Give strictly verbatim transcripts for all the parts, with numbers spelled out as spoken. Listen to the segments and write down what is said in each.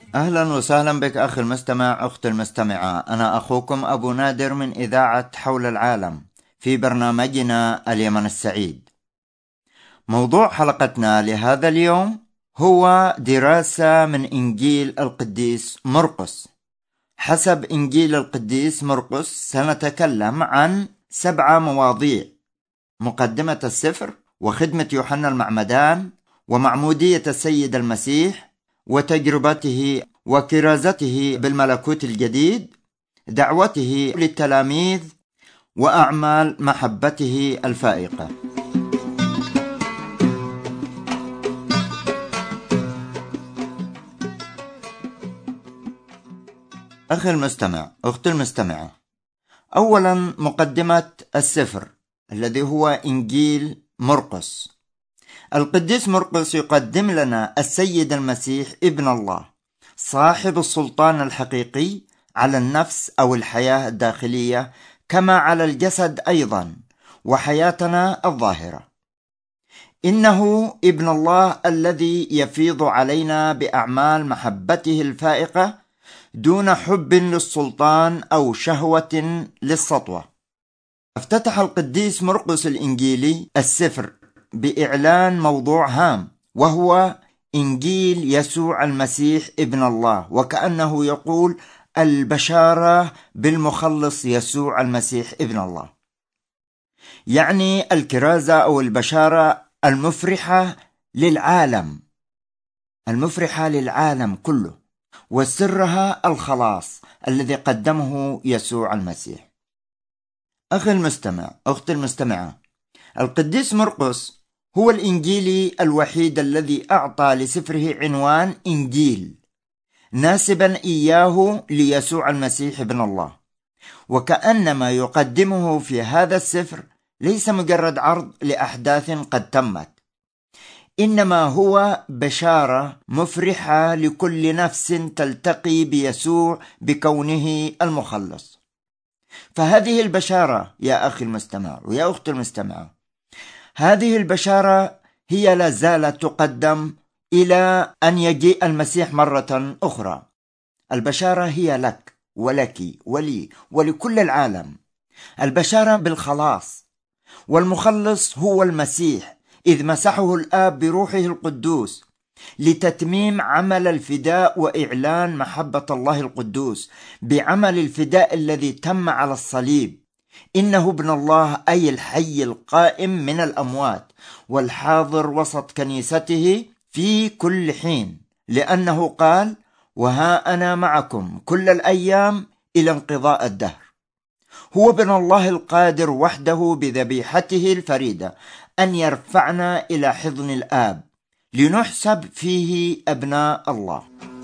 أهلا وسهلا بك أخي المستمع أختي المستمعة. أنا أخوكم أبو نادر من إذاعة حول العالم في برنامجنا اليمن السعيد. موضوع حلقتنا لهذا اليوم هو دراسة من إنجيل القديس مرقس. حسب إنجيل القديس مرقس سنتكلم عن سبعة مواضيع: مقدمة السفر، وخدمة يوحنا المعمدان، ومعمودية السيد المسيح، وتجربته وكرازته بالملكوت الجديد، دعوته للتلاميذ، وأعمال محبته الفائقة. أخي المستمع أختي المستمعة، أولا مقدمة السفر الذي هو إنجيل مرقس. القديس مرقس يقدم لنا السيد المسيح ابن الله، صاحب السلطان الحقيقي على النفس أو الحياة الداخلية كما على الجسد أيضا وحياتنا الظاهرة. إنه ابن الله الذي يفيض علينا بأعمال محبته الفائقة دون حب للسلطان أو شهوة للسطوة. افتتح القديس مرقس الإنجيلي السفر بإعلان موضوع هام، وهو إنجيل يسوع المسيح ابن الله، وكأنه يقول البشارة بالمخلص يسوع المسيح ابن الله، يعني الكرازة أو البشارة المفرحة للعالم المفرحة للعالم كله، وسرها الخلاص الذي قدمه يسوع المسيح. أخي المستمع أختي المستمعة، القديس مرقس هو الإنجيلي الوحيد الذي أعطى لسفره عنوان إنجيل، ناسبا إياه ليسوع المسيح ابن الله، وكأنما يقدمه في هذا السفر ليس مجرد عرض لأحداث قد تمت، إنما هو بشارة مفرحة لكل نفس تلتقي بيسوع بكونه المخلص. فهذه البشارة يا أخي المستمع ويا أختي المستمعة، هذه البشارة هي لا زالت تقدم إلى أن يجيء المسيح مرة أخرى. البشارة هي لك ولك ولي ولكل العالم، البشارة بالخلاص، والمخلص هو المسيح، إذ مسحه الآب بروحه القدوس لتتميم عمل الفداء وإعلان محبة الله القدوس بعمل الفداء الذي تم على الصليب. إنه ابن الله، أي الحي القائم من الأموات والحاضر وسط كنيسته في كل حين، لأنه قال: وها أنا معكم كل الأيام إلى انقضاء الدهر. هو ابن الله القادر وحده بذبيحته الفريدة أن يرفعنا إلى حضن الآب لنحسب فيه أبناء الله.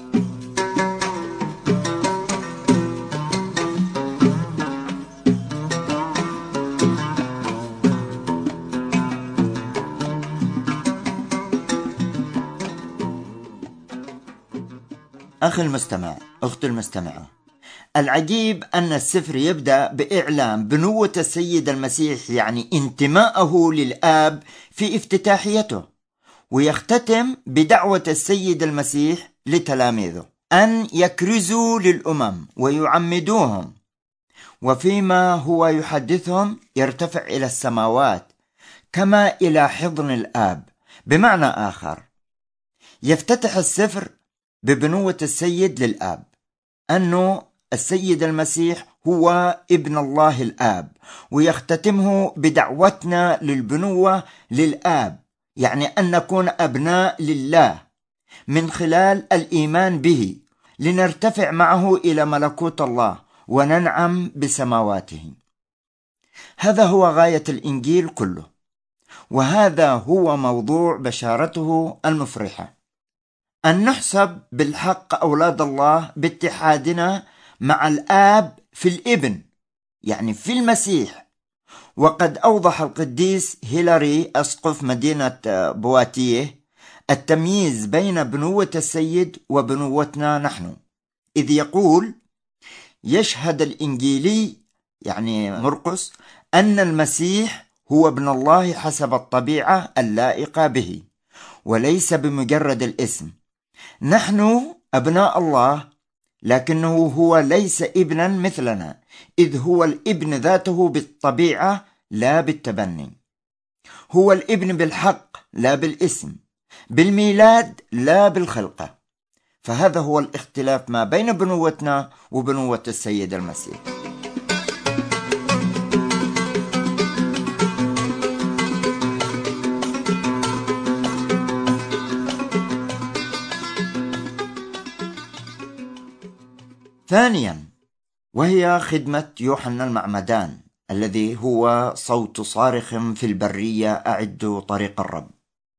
أخي المستمع أختي المستمعة، العجيب أن السفر يبدأ بإعلان بنوة السيد المسيح، يعني انتماءه للآب في افتتاحيته، ويختتم بدعوة السيد المسيح لتلاميذه أن يكرزوا للأمم ويعمدوهم، وفيما هو يحدثهم يرتفع إلى السماوات كما إلى حضن الآب. بمعنى آخر، يفتتح السفر ببنوة السيد للآب، أنه السيد المسيح هو ابن الله الآب، ويختتمه بدعوتنا للبنوة للآب، يعني أن نكون أبناء لله من خلال الإيمان به، لنرتفع معه إلى ملكوت الله وننعم بسماواته. هذا هو غاية الإنجيل كله، وهذا هو موضوع بشارته المفرحة، أن نحسب بالحق أولاد الله باتحادنا مع الآب في الابن، يعني في المسيح. وقد أوضح القديس هيلاري أسقف مدينة بواتيه التمييز بين بنوة السيد وبنوتنا نحن، إذ يقول: يشهد الإنجيلي يعني مرقس أن المسيح هو ابن الله حسب الطبيعة اللائقة به، وليس بمجرد الاسم. نحن أبناء الله، لكنه هو ليس ابنا مثلنا، إذ هو الابن ذاته بالطبيعة لا بالتبني. هو الابن بالحق لا بالاسم، بالميلاد لا بالخلقة. فهذا هو الاختلاف ما بين بنوتنا وبنوة السيد المسيح. ثانيا، وهي خدمة يوحنا المعمدان الذي هو صوت صارخ في البرية: أعدوا طريق الرب.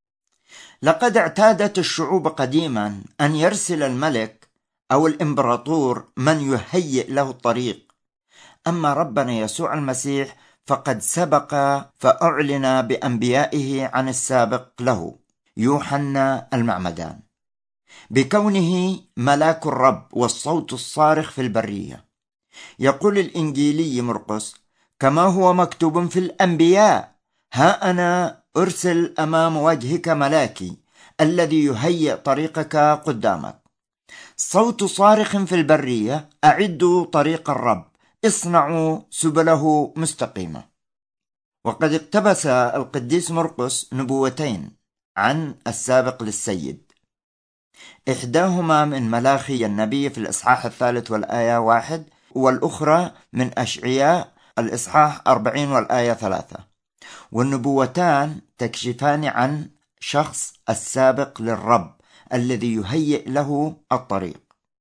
لقد اعتادت الشعوب قديما أن يرسل الملك أو الإمبراطور من يهيئ له الطريق، أما ربنا يسوع المسيح فقد سبق فأعلن بأنبيائه عن السابق له يوحنا المعمدان بكونه ملاك الرب والصوت الصارخ في البرية. يقول الإنجيلي مرقس: كما هو مكتوب في الأنبياء: ها أنا أرسل أمام وجهك ملاكي الذي يهيئ طريقك قدامك. صوت صارخ في البرية: أعدوا طريق الرب، اصنعوا سبله مستقيمة. وقد اقتبس القديس مرقس نبوتين عن السابق للسيد، إحداهما من ملاخي النبي في الإصحاح الثالث والآية واحد، والأخرى من أشعياء الإصحاح أربعين والآية ثلاثة. والنبوتان تكشفان عن شخص السابق للرب الذي يهيئ له الطريق.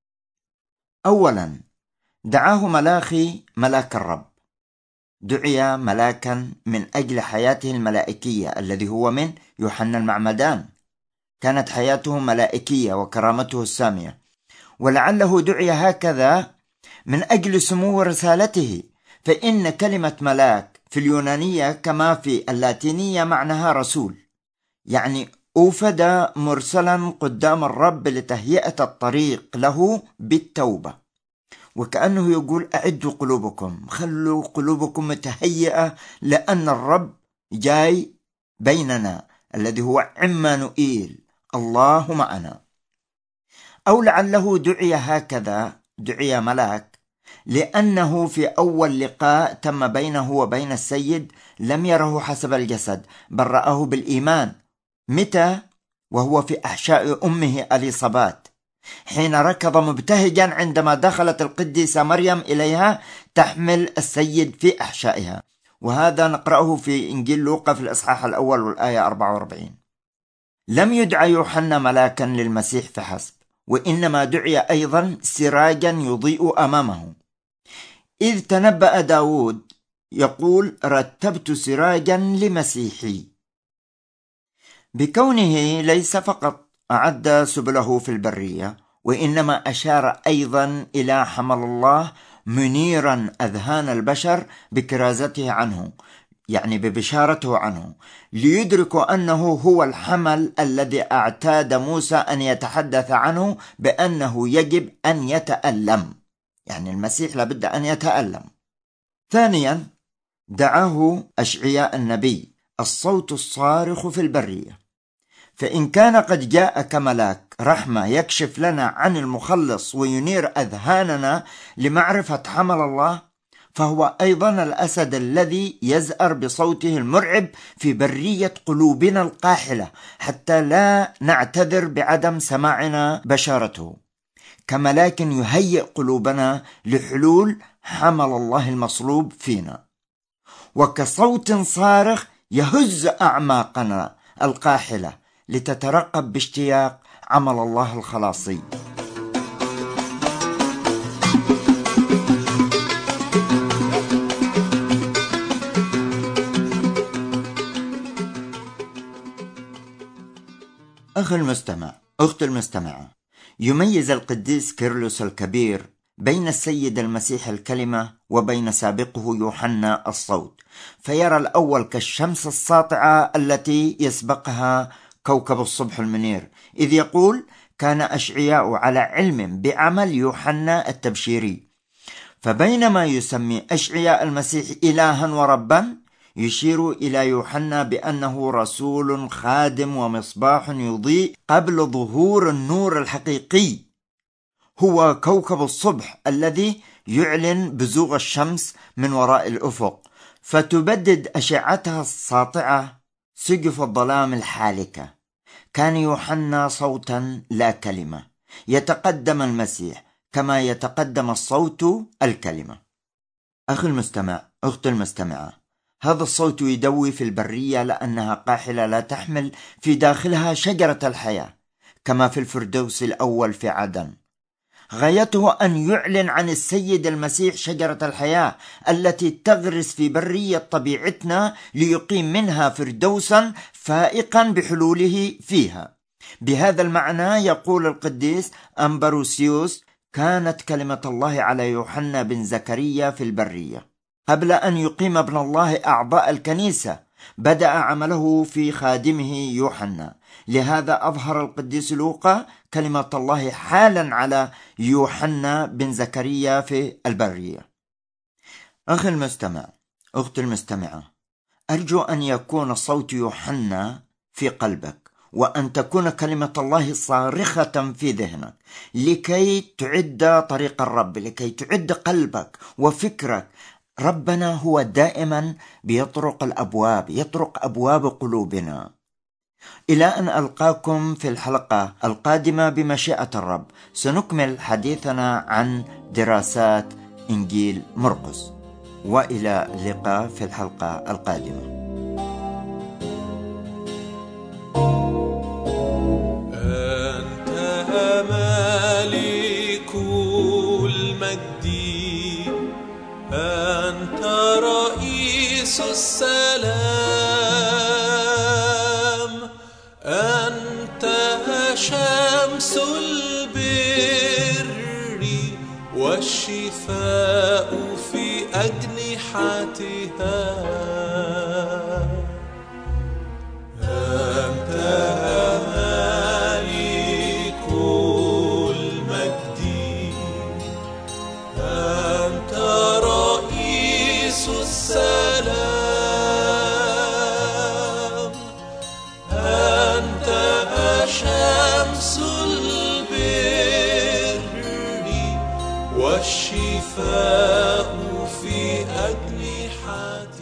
أولا، دعاه ملاخي ملاك الرب. دعي ملاكا من أجل حياته الملائكية الذي هو من يوحنا المعمدان. كانت حياته ملائكية وكرامته السامية، ولعله دعي هكذا من أجل سمو رسالته، فإن كلمة ملاك في اليونانية كما في اللاتينية معناها رسول، يعني أوفد مرسلا قدام الرب لتهيئة الطريق له بالتوبة. وكأنه يقول: أعدوا قلوبكم، خلوا قلوبكم متهيئة، لأن الرب جاي بيننا الذي هو عمانوئيل، الله معنا. أو لعله دعي هكذا، دعي ملاك، لأنه في أول لقاء تم بينه وبين السيد لم يره حسب الجسد، بل رآه بالإيمان. متى؟ وهو في أحشاء أمه أليصابات، حين ركض مبتهجا عندما دخلت القديسة مريم إليها تحمل السيد في أحشائها. وهذا نقرأه في إنجيل لوقا في الإصحاح الأول والآية أربعة وأربعين. لم يدعى يوحنا ملاكا للمسيح فحسب، وإنما دعي أيضا سراجا يضيء أمامه، إذ تنبأ داود يقول: رتبت سراجا لمسيحي. بكونه ليس فقط أعد سبله في البرية، وإنما أشار أيضا إلى حمل الله منيرا أذهان البشر بكرازته عنه، يعني ببشارته عنه، ليدركوا أنه هو الحمل الذي اعتاد موسى أن يتحدث عنه بأنه يجب أن يتألم، يعني المسيح لابد أن يتألم. ثانيا، دعاه أشعياء النبي الصوت الصارخ في البرية. فإن كان قد جاء كملاك رحمة يكشف لنا عن المخلص وينير أذهاننا لمعرفة حمل الله، فهو أيضا الأسد الذي يزأر بصوته المرعب في برية قلوبنا القاحلة حتى لا نعتذر بعدم سماعنا بشارته، كملاك يهيئ قلوبنا لحلول حمل الله المصلوب فينا، وكصوت صارخ يهز أعماقنا القاحلة لتترقب باشتياق عمل الله الخلاصي. أخي المستمع، أخت المستمعة، يميز القديس كيرلس الكبير بين السيد المسيح الكلمة وبين سابقه يوحنا الصوت، فيرى الأول كالشمس الساطعة التي يسبقها كوكب الصبح المنير، إذ يقول: كان أشعياء على علم بعمل يوحنا التبشيري. فبينما يسمي أشعياء المسيح إلها وربا، يشير إلى يوحنا بأنه رسول خادم ومصباح يضيء قبل ظهور النور الحقيقي هو كوكب الصبح الذي يعلن بزوغ الشمس من وراء الأفق، فتبدد أشعتها الساطعة سقف الظلام الحالكة. كان يوحنا صوتا لا كلمة، يتقدم المسيح كما يتقدم الصوت الكلمة. أخي المستمع، أختي المستمعة، هذا الصوت يدوي في البرية لأنها قاحلة لا تحمل في داخلها شجرة الحياة كما في الفردوس الأول في عدن. غايته أن يعلن عن السيد المسيح شجرة الحياة التي تغرس في برية طبيعتنا ليقيم منها فردوسا فائقا بحلوله فيها. بهذا المعنى يقول القديس أمبروسيوس: كانت كلمة الله على يوحنا بن زكريا في البرية. قبل أن يقيم ابن الله أعضاء الكنيسة بدأ عمله في خادمه يوحنا. لهذا أظهر القديس لوقا كلمة الله حالا على يوحنا بن زكريا في البرية. أخي المستمع، أختي المستمعة، أرجو أن يكون صوت يوحنا في قلبك، وأن تكون كلمة الله صارخة في ذهنك لكي تعد طريق الرب، لكي تعد قلبك وفكرك. ربنا هو دائما بيطرق الأبواب، يطرق أبواب قلوبنا. إلى أن ألقاكم في الحلقة القادمة بمشيئة الرب، سنكمل حديثنا عن دراسات إنجيل مرقس، وإلى اللقاء في الحلقة القادمة. أنت رئيس السلام، أنت شمس البر والشفاء في أجنحتها. أنت مالك المجد، أنت رئيس السلام، أنت شمس البر والشفاء في أجنحتها.